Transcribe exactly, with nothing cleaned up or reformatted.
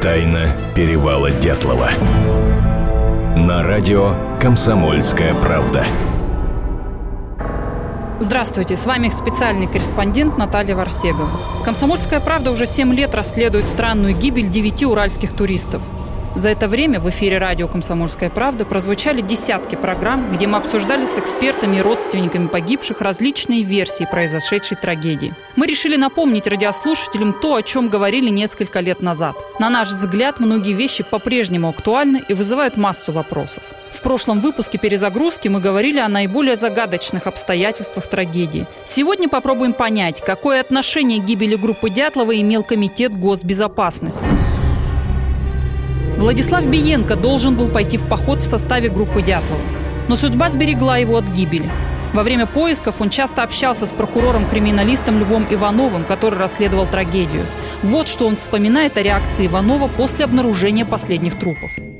Тайна перевала Дятлова. На радио «Комсомольская правда». Здравствуйте, с вами специальный корреспондент Наталья Варсегова. «Комсомольская правда» уже семь лет расследует странную гибель девяти уральских туристов. За это время в эфире радио «Комсомольская правда» прозвучали десятки программ, где мы обсуждали с экспертами и родственниками погибших различные версии произошедшей трагедии. Мы решили напомнить радиослушателям то, о чем говорили несколько лет назад. На наш взгляд, многие вещи по-прежнему актуальны и вызывают массу вопросов. В прошлом выпуске «Перезагрузки» мы говорили о наиболее загадочных обстоятельствах трагедии. Сегодня попробуем понять, какое отношение к гибели группы Дятлова имел Комитет госбезопасности. Владислав Биенко должен был пойти в поход в составе группы Дятлова, но судьба сберегла его от гибели. Во время поисков он часто общался с прокурором-криминалистом Львом Ивановым, который расследовал трагедию. Вот что он вспоминает о реакции Иванова после обнаружения последних трупов.